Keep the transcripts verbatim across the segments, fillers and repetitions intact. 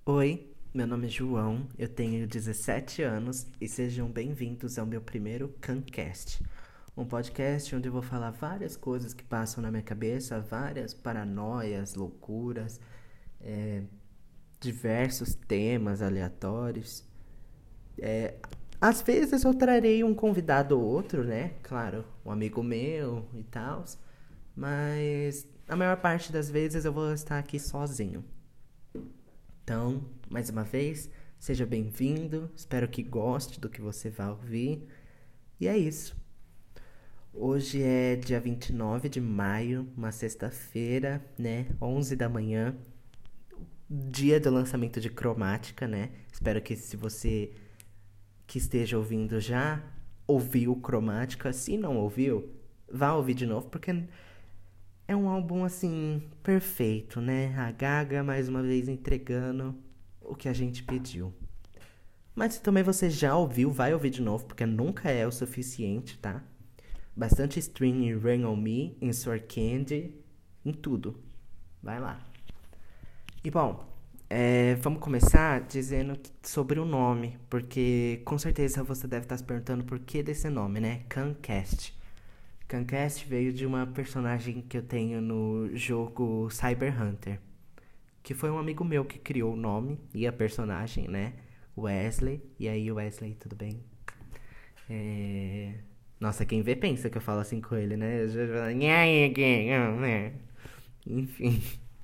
Oi, meu nome é João, eu tenho dezessete anos e sejam bem-vindos ao meu primeiro Cancast, um podcast onde eu vou falar várias coisas que passam na minha cabeça, várias paranoias, loucuras, é, diversos temas aleatórios. É, às vezes eu trarei um convidado ou outro, né? Claro, um amigo meu e tal, mas a maior parte das vezes eu vou estar aqui sozinho. Então, mais uma vez, seja bem-vindo. Espero que goste do que você vai ouvir. E é isso. Hoje é dia vinte e nove de maio, uma sexta-feira, né? onze da manhã. Dia do lançamento de Cromática, né? Espero que se você que esteja ouvindo já ouviu Cromática. Se não ouviu, vá ouvir de novo, porque é um álbum, assim, perfeito, né? A Gaga, mais uma vez, entregando o que a gente pediu. Mas se também você já ouviu, vai ouvir de novo, porque nunca é o suficiente, tá? Bastante stream em Rain On Me, em Sour Candy, em tudo. Vai lá. E bom, é, vamos começar dizendo sobre o nome, porque com certeza você deve estar se perguntando por que desse nome, né? Cancast. Cancast veio de uma personagem que eu tenho no jogo Cyber Hunter, que foi um amigo meu que criou o nome e a personagem, né? Wesley. E aí, Wesley, tudo bem? É... Nossa, quem vê pensa que eu falo assim com ele, né? Eu já falo, né? Enfim.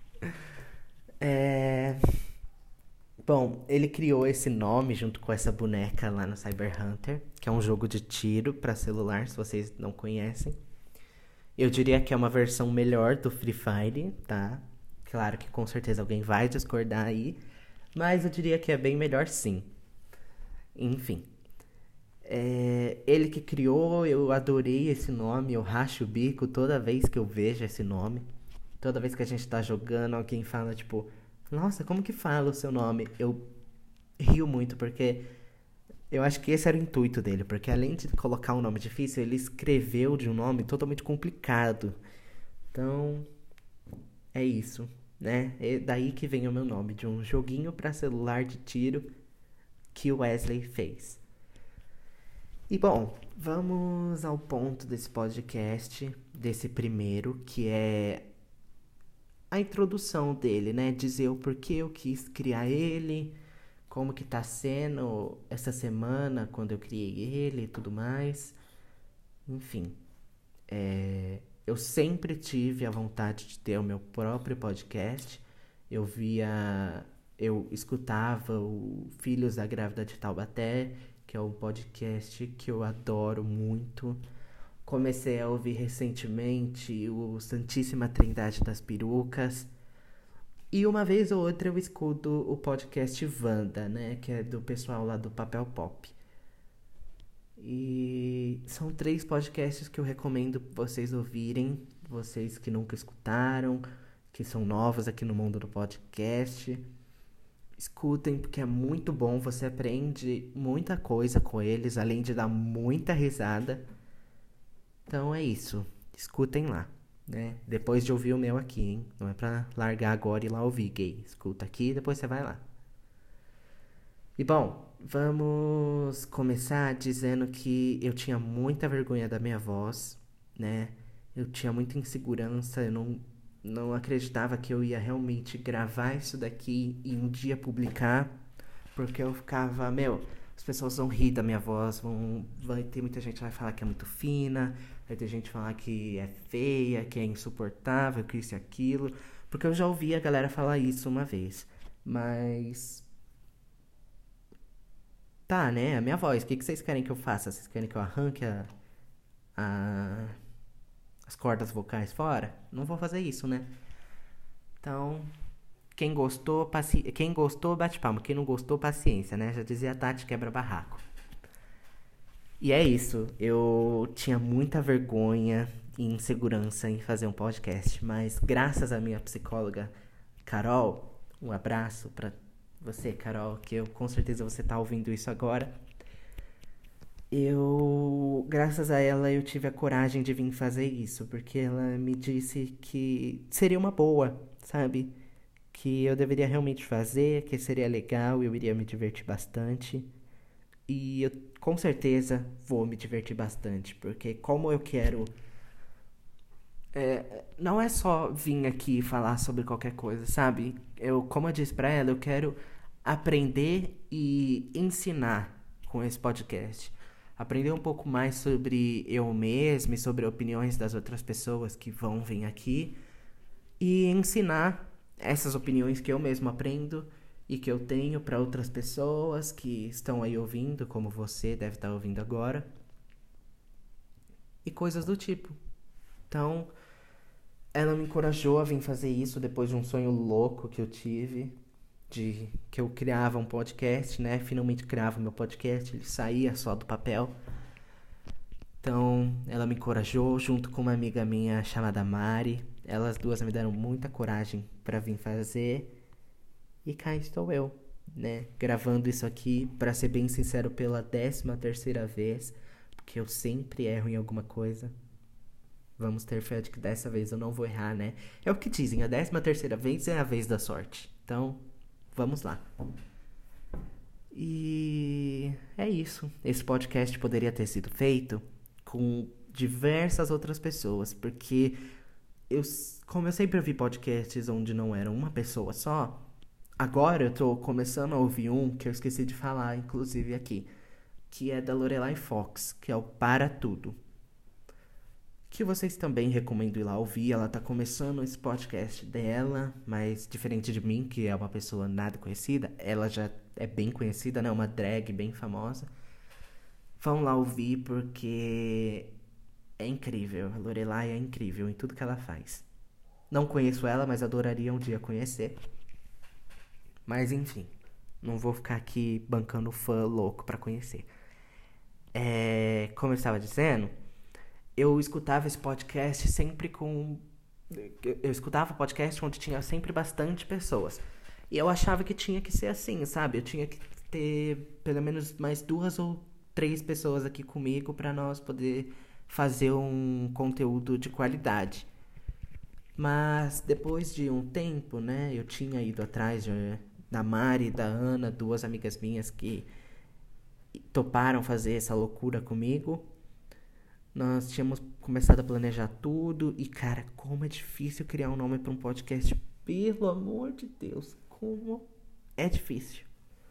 É... Bom, ele criou esse nome junto com essa boneca lá no Cyber Hunter, que é um jogo de tiro para celular, se vocês não conhecem. Eu diria que é uma versão melhor do Free Fire, tá? Claro que com certeza alguém vai discordar aí, mas eu diria que é bem melhor sim. Enfim, é, ele que criou, eu adorei esse nome, eu racho o bico toda vez que eu vejo esse nome. Toda vez que a gente tá jogando, alguém fala tipo, nossa, como que fala o seu nome? Eu rio muito porque eu acho que esse era o intuito dele, porque além de colocar um nome difícil, ele escreveu de um nome totalmente complicado. Então, é isso, né? É daí que vem o meu nome, de um joguinho pra celular de tiro que o Wesley fez. E bom, vamos ao ponto desse podcast, desse primeiro, que é a introdução dele, né? Dizer o porquê eu quis criar ele, como que tá sendo essa semana quando eu criei ele e tudo mais. Enfim, é, eu sempre tive a vontade de ter o meu próprio podcast. Eu via, eu escutava o Filhos da Grávida de Taubaté, que é um podcast que eu adoro muito. Comecei a ouvir recentemente o Santíssima Trindade das Perucas. E uma vez ou outra eu escuto o podcast Wanda, né? Que é do pessoal lá do Papel Pop. E são três podcasts que eu recomendo vocês ouvirem. Vocês que nunca escutaram, que são novos aqui no mundo do podcast. Escutem, porque é muito bom. Você aprende muita coisa com eles, além de dar muita risada. Então é isso. Escutem lá, né? Depois de ouvir o meu aqui, hein? Não é pra largar agora e ir lá ouvir, gay. Escuta aqui e depois você vai lá. E bom, vamos começar dizendo que eu tinha muita vergonha da minha voz, né? Eu tinha muita insegurança, eu não, não acreditava que eu ia realmente gravar isso daqui e um dia publicar, porque eu ficava, meu, as pessoas vão rir da minha voz, vão, vai ter muita gente que vai falar que é muito fina, vai ter gente que vai falar que é feia, que é insuportável, que isso e aquilo, porque eu já ouvi a galera falar isso uma vez, mas tá, né? A minha voz. O que, que vocês querem que eu faça? Vocês querem que eu arranque a, a- as cordas vocais fora? Não vou fazer isso, né? Então, quem gostou, paci... quem gostou, bate palma. Quem não gostou, paciência, né? Já dizia a Tati quebra barraco. E é isso. Eu tinha muita vergonha e insegurança em fazer um podcast, mas graças à minha psicóloga, Carol, um abraço pra você, Carol, que eu com certeza você tá ouvindo isso agora. Eu, graças a ela, eu tive a coragem de vir fazer isso, porque ela me disse que seria uma boa, sabe? que eu deveria realmente fazer, que seria legal, eu iria me divertir bastante. E eu com certeza vou me divertir bastante, porque como eu quero. É, não é só vir aqui falar sobre qualquer coisa, sabe? Eu, como eu disse pra ela, eu quero aprender e ensinar com esse podcast. Aprender um pouco mais sobre eu mesmo e sobre opiniões das outras pessoas que vão vir aqui. E ensinar essas opiniões que eu mesmo aprendo e que eu tenho para outras pessoas que estão aí ouvindo, como você deve estar ouvindo agora. E coisas do tipo. Então, ela me encorajou a vir fazer isso depois de um sonho louco que eu tive, de que eu criava um podcast, né? Finalmente criava meu podcast, ele saía só do papel. Então, ela me encorajou junto com uma amiga minha chamada Mari. Elas duas me deram muita coragem para vir fazer. E cá estou eu, né? Gravando isso aqui, para ser bem sincero, pela décima terceira vez, porque eu sempre erro em alguma coisa. Vamos ter fé de que dessa vez eu não vou errar, né? É o que dizem, a décima terceira vez é a vez da sorte. Então, vamos lá. E é isso. Esse podcast poderia ter sido feito com diversas outras pessoas, porque eu, como eu sempre ouvi podcasts onde não era uma pessoa só, agora eu tô começando a ouvir um que eu esqueci de falar, inclusive aqui, que é da Lorelai Fox, que é o Para Tudo. Que vocês também recomendo ir lá ouvir. Ela tá começando esse podcast dela, mas diferente de mim, que é uma pessoa nada conhecida, ela já é bem conhecida, né? Uma drag bem famosa. Vão lá ouvir porque é incrível. A Lorelai é incrível em tudo que ela faz. Não conheço ela, mas adoraria um dia conhecer. Mas enfim, não vou ficar aqui bancando fã louco pra conhecer. É, como eu estava dizendo, eu escutava esse podcast sempre com... Eu escutava o podcast onde tinha sempre bastante pessoas. E eu achava que tinha que ser assim, sabe? Eu tinha que ter pelo menos mais duas ou três pessoas aqui comigo pra nós poder fazer um conteúdo de qualidade. Mas depois de um tempo, né? Eu tinha ido atrás de, da Mari e da Ana, duas amigas minhas que toparam fazer essa loucura comigo. Nós tínhamos começado a planejar tudo. E, cara, como é difícil criar um nome para um podcast. Pelo amor de Deus, como é difícil.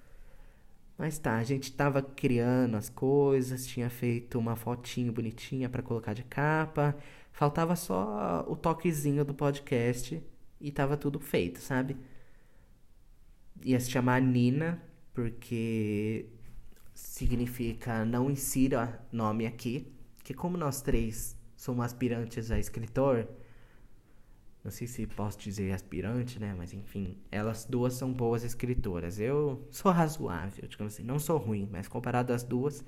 Mas tá, a gente tava criando as coisas. Tinha feito uma fotinho bonitinha para colocar de capa. Faltava só o toquezinho do podcast. E tava tudo feito, sabe? Ia se chamar Nina, porque significa não insira nome aqui. Que como nós três somos aspirantes a escritor, não sei se posso dizer aspirante, né? Mas enfim, elas duas são boas escritoras. Eu sou razoável, digamos assim, não sou ruim, mas comparado às duas.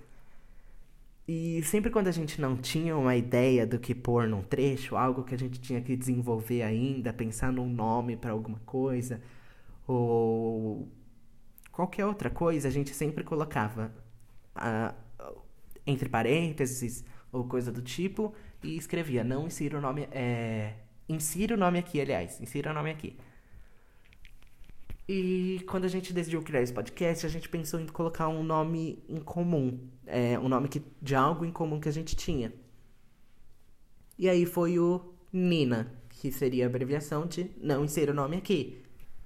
E sempre quando a gente não tinha uma ideia do que pôr num trecho, algo que a gente tinha que desenvolver ainda, pensar num nome pra alguma coisa, ou qualquer outra coisa, a gente sempre colocava ah, entre parênteses ou coisa do tipo, e escrevia, não insira o nome, é... insira o nome aqui, aliás, insira o nome aqui. E quando a gente decidiu criar esse podcast, a gente pensou em colocar um nome em comum, é, um nome que, de algo em comum que a gente tinha. E aí foi o Nina, que seria a abreviação de não insira o nome aqui.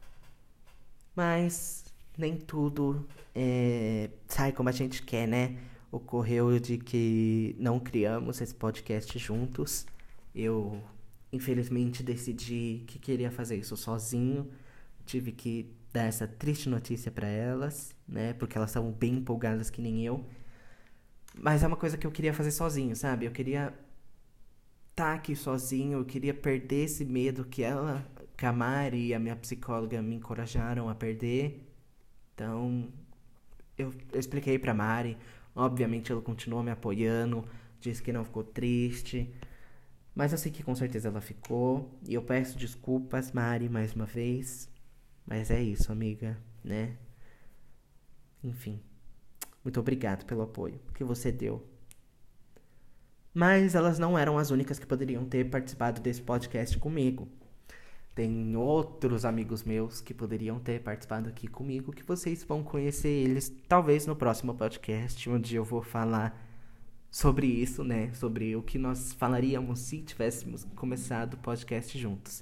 Mas nem tudo é, sai como a gente quer, né? Ocorreu de que não criamos esse podcast juntos. Eu, infelizmente, decidi que queria fazer isso sozinho. Tive que dar essa triste notícia pra elas, né? Porque elas estavam bem empolgadas que nem eu. Mas é uma coisa que eu queria fazer sozinho, sabe? Eu queria estar aqui sozinho. Eu queria perder esse medo que ela, que a Mari e a minha psicóloga me encorajaram a perder. Então, eu, eu expliquei pra Mari. Obviamente ela continuou me apoiando, disse que não ficou triste, mas eu sei que com certeza ela ficou. E eu peço desculpas, Mari, mais uma vez. Mas é isso, amiga, né? Enfim, muito obrigado pelo apoio que você deu. Mas elas não eram as únicas que poderiam ter participado desse podcast comigo. tem outros amigos meus que poderiam ter participado aqui comigo, que vocês vão conhecer eles talvez no próximo podcast, onde eu vou falar sobre isso, né? Sobre o que nós falaríamos se tivéssemos começado o podcast juntos.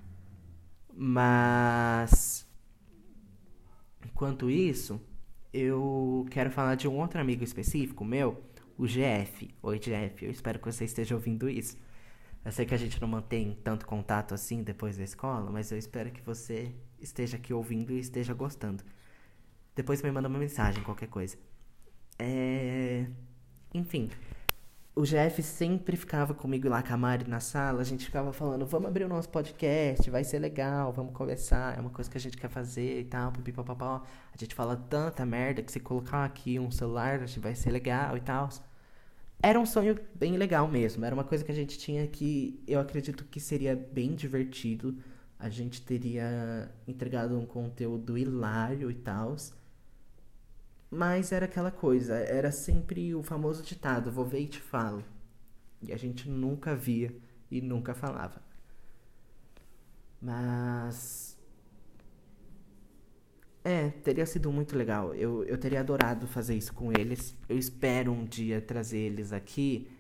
Mas, enquanto isso, eu quero falar de um outro amigo específico meu, o G F. Oi, G F, eu espero que você esteja ouvindo isso. Eu sei que a gente não mantém tanto contato assim depois da escola, mas eu espero que você esteja aqui ouvindo e esteja gostando. Depois me manda uma mensagem, qualquer coisa. É... Enfim, o Jeff sempre ficava comigo lá com a Mari na sala, a gente ficava falando, vamos abrir o nosso podcast, vai ser legal, vamos conversar, é uma coisa que a gente quer fazer e tal, pipipopopó. A gente fala tanta merda que se colocar aqui um celular, vai ser legal e tal. Era um sonho bem legal mesmo, era uma coisa que a gente tinha que eu acredito que seria bem divertido. A gente teria entregado um conteúdo hilário e tal. Mas era aquela coisa, era sempre o famoso ditado, vou ver e te falo. E a gente nunca via e nunca falava. Mas... É, teria sido muito legal. Eu, eu teria adorado fazer isso com eles. Eu espero um dia trazer eles aqui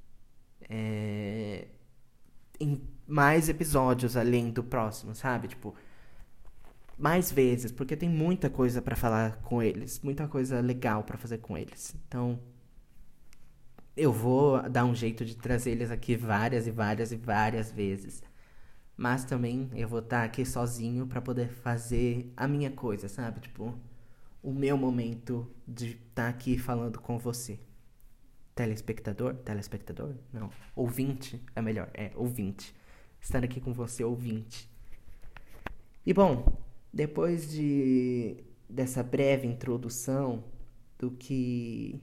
é, em mais episódios além do próximo, sabe? Tipo, mais vezes, porque tem muita coisa pra falar com eles, muita coisa legal pra fazer com eles. Então, eu vou dar um jeito de trazer eles aqui várias e várias e várias vezes. Mas também eu vou estar aqui sozinho pra poder fazer a minha coisa, sabe? Tipo, o meu momento de estar aqui falando com você. Telespectador? Telespectador? Não. Ouvinte é melhor. É, ouvinte. Estar aqui com você, ouvinte. E bom, depois de dessa breve introdução do que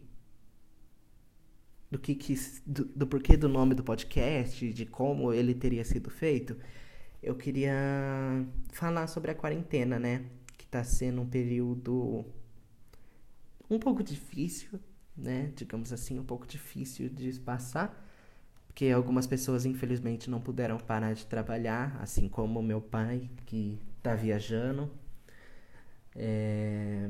do que, que do, do porquê do nome do podcast, de como ele teria sido feito, eu queria falar sobre a quarentena, né? Que tá sendo um período um pouco difícil, né? Digamos assim, um pouco difícil de passar, porque algumas pessoas infelizmente não puderam parar de trabalhar, assim como meu pai, que tá viajando. É...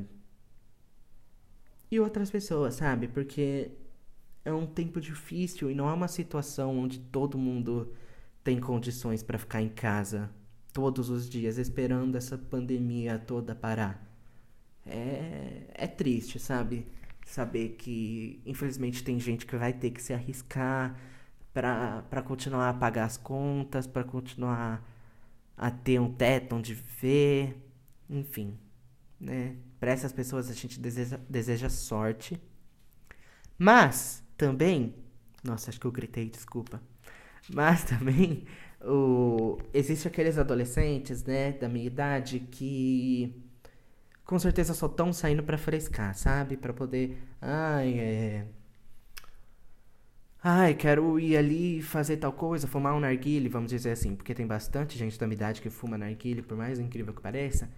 E outras pessoas, sabe? Porque é um tempo difícil e não é uma situação onde todo mundo tem condições pra ficar em casa todos os dias esperando essa pandemia toda parar. É, é triste, sabe? Saber que infelizmente tem gente que vai ter que se arriscar pra, pra continuar a pagar as contas, pra continuar a ter um teto onde viver, enfim, né? Pra essas pessoas a gente deseja, deseja sorte. Mas também, nossa, acho que eu gritei, desculpa. Mas também o, existe aqueles adolescentes, né, da minha idade que com certeza só estão saindo pra frescar, sabe? Pra poder, ai, é... Ai, quero ir ali fazer tal coisa, fumar um narguile, vamos dizer assim, porque tem bastante gente da minha idade que fuma narguile, por mais incrível que pareça.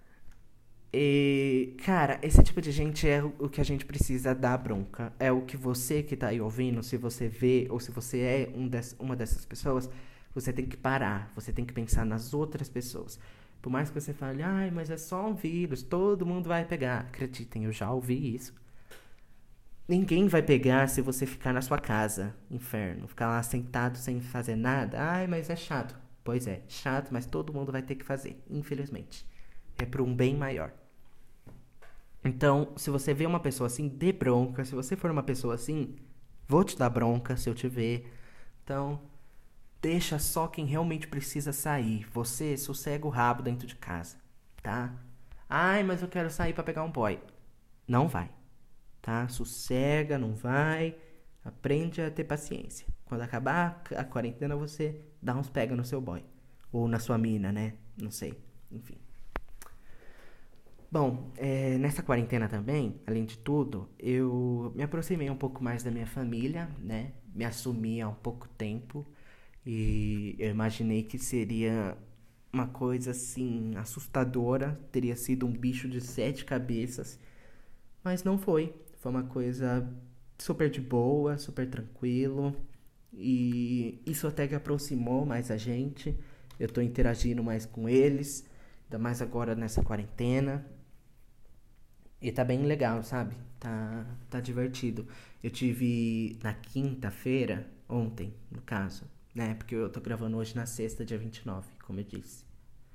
E, cara, esse tipo de gente é o que a gente precisa dar bronca. É o que você que tá aí ouvindo, se você vê ou se você é um des- uma dessas pessoas, você tem que parar. Você tem que pensar nas outras pessoas. Por mais que você fale, ai, mas é só um vírus, todo mundo vai pegar. Acreditem, eu já ouvi isso. Ninguém vai pegar se você ficar na sua casa, inferno. Ficar lá sentado sem fazer nada. Ai, mas é chato. Pois é, chato, mas todo mundo vai ter que fazer, infelizmente. É por um bem maior. Então, se você vê uma pessoa assim, dê bronca. Se você for uma pessoa assim, vou te dar bronca se eu te ver. Então, deixa só quem realmente precisa sair. Você sossega o rabo dentro de casa, tá? Ai, mas eu quero sair pra pegar um boy. Não vai, tá? Sossega, não vai. Aprende a ter paciência. Quando acabar a quarentena, você dá uns pega no seu boy. Ou na sua mina, né? Não sei. Enfim. Bom, é, nessa quarentena também, além de tudo, eu me aproximei um pouco mais da minha família, né? Me assumi há um pouco tempo e eu imaginei que seria uma coisa assim assustadora, teria sido um bicho de sete cabeças, mas não foi. Foi uma coisa super de boa, super tranquilo e isso até que aproximou mais a gente. eu tô interagindo mais com eles, ainda mais agora nessa quarentena. E tá bem legal, sabe? Tá, tá divertido. Eu tive na quinta-feira, ontem, no caso, né? Porque eu tô gravando hoje na sexta, dia vinte e nove, como eu disse.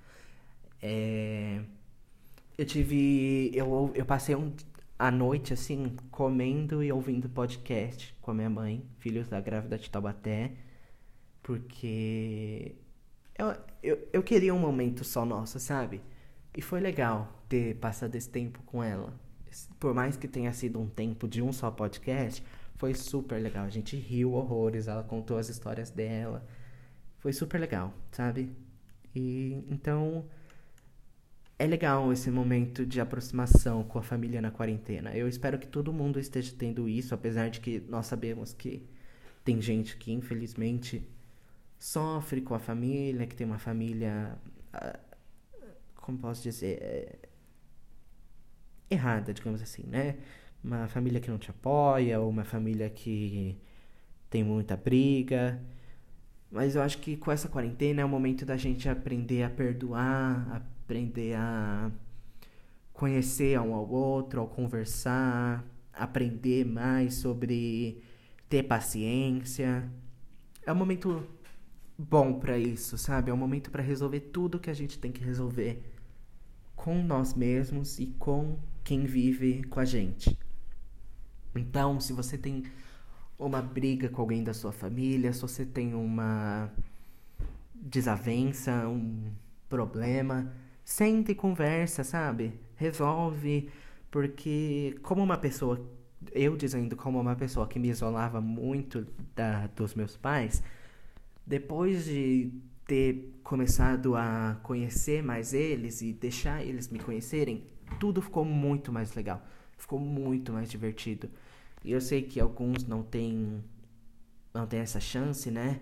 É... Eu tive. Eu, eu passei um, a noite, assim, comendo e ouvindo podcast com a minha mãe, Filhos da Grávida de Taubaté, porque eu, eu, eu queria um momento só nosso, sabe? E foi legal ter passado esse tempo com ela. Por mais que tenha sido um tempo de um só podcast, foi super legal. A gente riu horrores, ela contou as histórias dela. Foi super legal, sabe? E então é legal esse momento de aproximação com a família na quarentena. Eu espero que todo mundo esteja tendo isso, apesar de que nós sabemos que tem gente que infelizmente sofre com a família, que tem uma família, como posso dizer, é, errada, digamos assim, né? Uma família que não te apoia, ou uma família que tem muita briga. Mas eu acho que com essa quarentena é o momento da gente aprender a perdoar, aprender a conhecer um ao outro, ao conversar, aprender mais sobre ter paciência. É um momento bom pra isso, sabe? É um momento pra resolver tudo que a gente tem que resolver com nós mesmos e com quem vive com a gente. Então, se você tem uma briga com alguém da sua família, se você tem uma desavença, um problema, senta e conversa, sabe? Resolve, porque como uma pessoa, eu dizendo como uma pessoa que me isolava muito da, dos meus pais, depois de ter começado a conhecer mais eles e deixar eles me conhecerem, tudo ficou muito mais legal, ficou muito mais divertido. E eu sei que alguns não têm, não têm essa chance, né?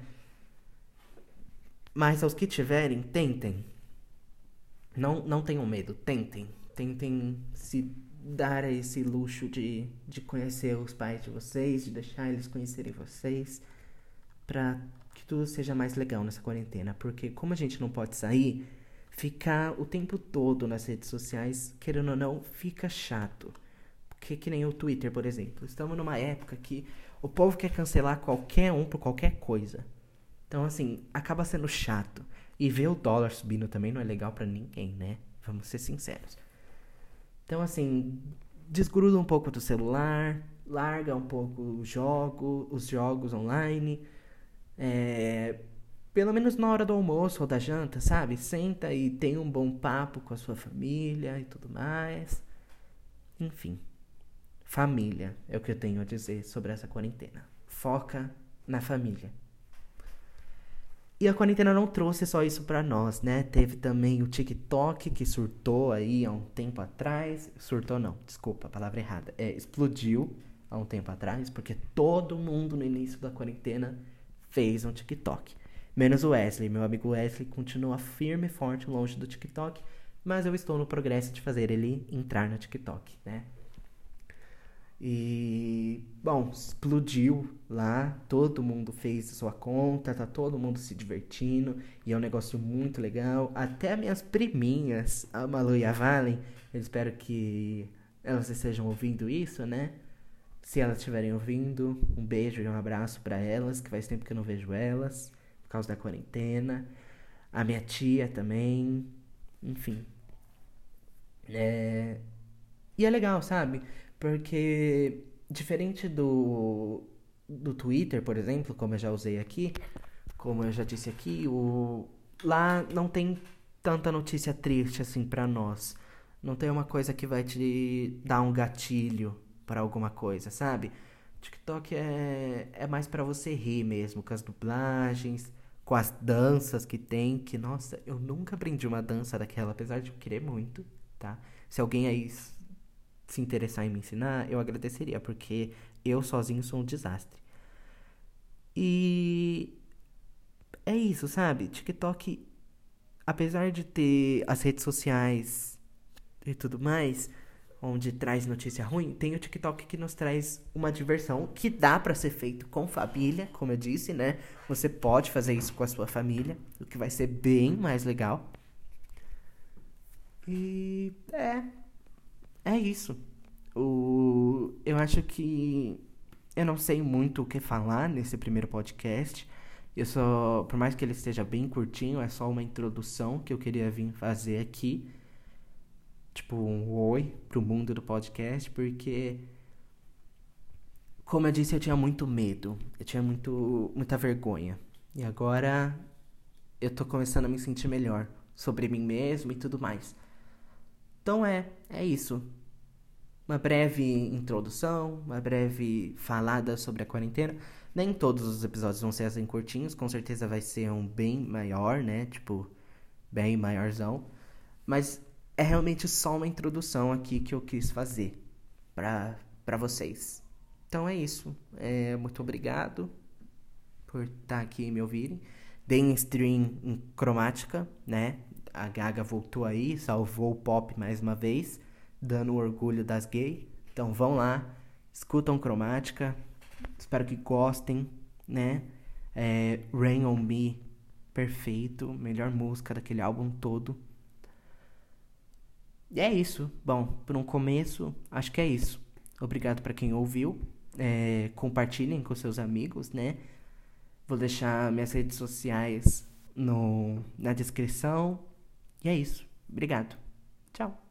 Mas aos que tiverem, tentem. Não, não tenham medo, tentem. Tentem se dar esse luxo de, de conhecer os pais de vocês, de deixar eles conhecerem vocês, pra que tudo seja mais legal nessa quarentena. Porque como a gente não pode sair, ficar o tempo todo nas redes sociais, querendo ou não, fica chato. Porque que nem o Twitter, por exemplo. Estamos numa época que o povo quer cancelar qualquer um por qualquer coisa. Então, assim, acaba sendo chato. E ver o dólar subindo também não é legal pra ninguém, né? Vamos ser sinceros. Então, assim, desgruda um pouco do celular, larga um pouco o jogo, os jogos online. É, pelo menos na hora do almoço ou da janta, sabe? Senta e tem um bom papo com a sua família e tudo mais. Enfim, família é o que eu tenho a dizer sobre essa quarentena. Foca na família. E a quarentena não trouxe só isso pra nós, né? Teve também o TikTok, que surtou aí há um tempo atrás. Surtou não, desculpa, a palavra errada. É, explodiu há um tempo atrás, porque todo mundo no início da quarentena fez um TikTok. Menos o Wesley. Meu amigo Wesley continua firme e forte longe do TikTok, mas eu estou no progresso de fazer ele entrar no TikTok, né? E, bom, explodiu lá, todo mundo fez sua conta, tá todo mundo se divertindo, e é um negócio muito legal. Até minhas priminhas, a Malu e a Valen, eu espero que elas estejam ouvindo isso, né? Se elas estiverem ouvindo, um beijo e um abraço pra elas, que faz tempo que eu não vejo elas, por causa da quarentena. A minha tia também, enfim. É... E é legal, sabe? Porque, diferente do, do Twitter, por exemplo, como eu já usei aqui, como eu já disse aqui, o, lá não tem tanta notícia triste assim pra nós. Não tem uma coisa que vai te dar um gatilho pra alguma coisa, sabe? TikTok é, é mais pra você rir mesmo, com as dublagens, com as danças que tem, que, nossa, eu nunca aprendi uma dança daquela, apesar de eu querer muito, tá? Se alguém aí se interessar em me ensinar, eu agradeceria, porque eu sozinho sou um desastre. E é isso, sabe? TikTok, apesar de ter as redes sociais e tudo mais, onde traz notícia ruim, tem o TikTok que nos traz uma diversão que dá pra ser feito com família, como eu disse, né? Você pode fazer isso com a sua família, o que vai ser bem mais legal. E é, é isso. O, eu acho que eu não sei muito o que falar nesse primeiro podcast. Eu só, por mais que ele esteja bem curtinho, é só uma introdução que eu queria vir fazer aqui. Tipo, um oi pro mundo do podcast, porque, como eu disse, eu tinha muito medo, eu tinha muito, muita vergonha. E agora eu tô começando a me sentir melhor sobre mim mesmo e tudo mais. Então é, é isso. Uma breve introdução, uma breve falada sobre a quarentena. Nem todos os episódios vão ser assim curtinhos, com certeza vai ser um bem maior, né? Tipo, bem maiorzão. Mas é realmente só uma introdução aqui que eu quis fazer pra, pra vocês. Então é isso. É, muito obrigado por estar aqui e me ouvirem. Deem stream em cromática, né? A Gaga voltou aí, salvou o pop mais uma vez, dando o orgulho das gays. Então vão lá, escutam cromática. Espero que gostem, né? É, Rain on Me, perfeito. Melhor música daquele álbum todo. E é isso. Bom, por um começo, acho que é isso. Obrigado pra quem ouviu. É, compartilhem com seus amigos, né? Vou deixar minhas redes sociais no, na descrição. E é isso. Obrigado. Tchau.